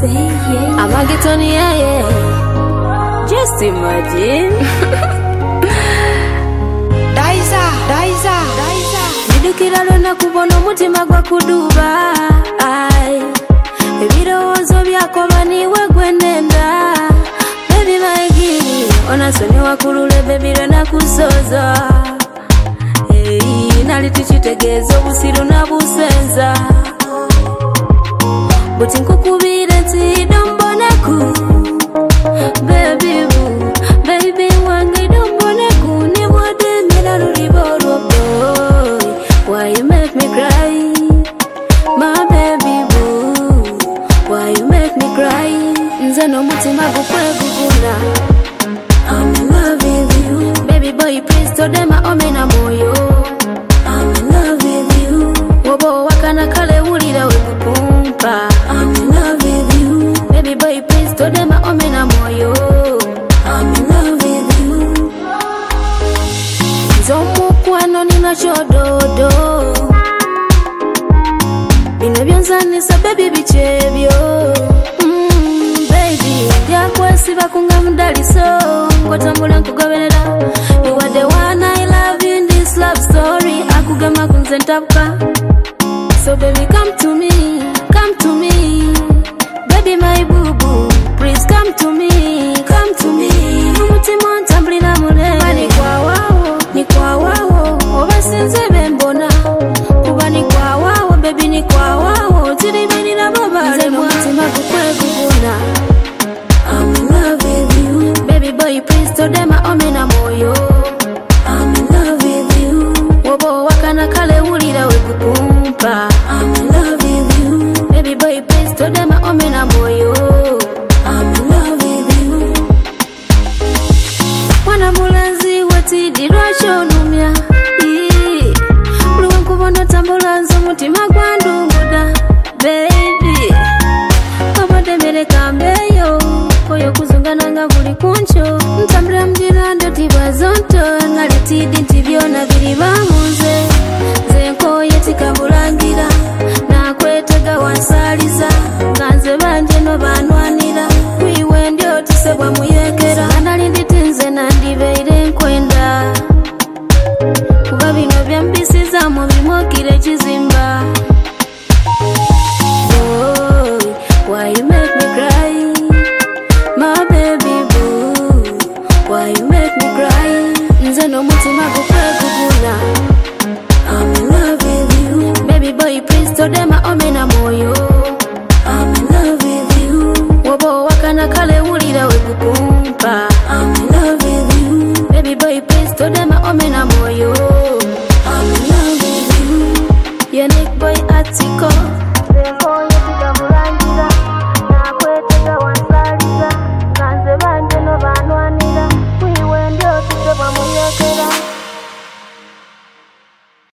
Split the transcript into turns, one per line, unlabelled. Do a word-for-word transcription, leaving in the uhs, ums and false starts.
I'm a get on the air. Just imagine.
Daiza, Daiza, Daiza.
Nidukira lona kubono mutima gwa kuduba. Ai. Ebirozo byako baniwe gwenenda. Baby my gini. Ona soni wakulule baby lona kusoza. Hey, nali tuchitegezo busiru na busenza. Buti nkukubire nti domboneku. Baby boo, baby wange domboneku. Ni wade mila luliboro boy. Why you make me cry? My baby boo, why you make me cry? Nze no mutima gukwe gukuna. I'm in love with you. Baby boy please tell them I owe me na moyo. I'm in love with you. Wobo wakana kale ulira we kupumpa. I'm in love with you. Baby boy please tell them I owe me na moyo. I'm in love with you. Zomu kwano nina chododo. Bino byonzanisa baby bichebyo. Mm, baby yakwesiba kunga mudaliso. Nkotambula nkugoberera. You are the one I love in this love story. Akugema kunzentabuka. So baby come to me, come to me. Baby my boo boo, please come to me, come to me. Umutima ntambulira mulembe. Ni kwa wao, ni kwa wao. Obasinze bembona. Kuba ni kwa wao, baby ni kwa wao. Tiribeni na baba le mutima gukwe gukuna. I'm in love with you. Baby boy please tell them I owe me na moyo. I'm in love with you. Wobo wakana kale ulira we kupumpa. I'm in love with you. Baby boy please tell them I owe me na moyo. I'm in love with you. Wana mulanzi watidi lwacho numya. Buluwe nkubona tambula nzo mutima gwandunguda. Baby kabade mbele kambeyo. Koyo kuzungana nga buli kuncho. Ntambula mjira ndo tiba zonto. Ngalitidi ntibyona biri bamuze. Zenko yetika bulangira. Na kwetega wansaliza. Ganze banje no banwanira. Kwiwe ndio tusebwa muyekera. Analindi tinze na ndibeire nkwenda. Kuba bino byambisiza mu bimokire kizimba. Boy, why you make me cry? My baby boo, why you make me cry? Nze no mutima gukwe gukuna. I'm in love with you. Baby boy please tell them I owe me na moyo. I'm in love with you. Wobo wakana kale ulira we kupumpa. I'm in love with you. Baby boy please tell them I owe me na moyo. I'm in love with you. Unique boy Atiko.